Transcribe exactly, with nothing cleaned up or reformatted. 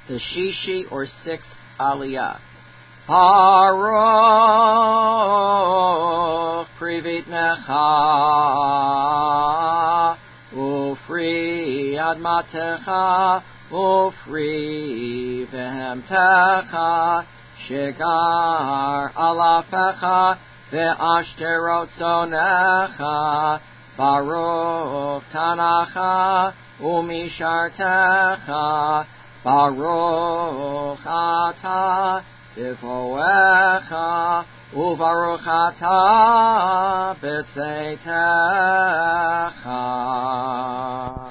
the Shishi or sixth Aliyah. Baruch Privit Necha Ufri Admatecha Ufri Vehemtecha Shigar Alafecha Ve'ashterot Zonecha Baruch Tanacha Umishartecha Baruch Atah Tivoecha Uvaruch Atah B'tzeitecha.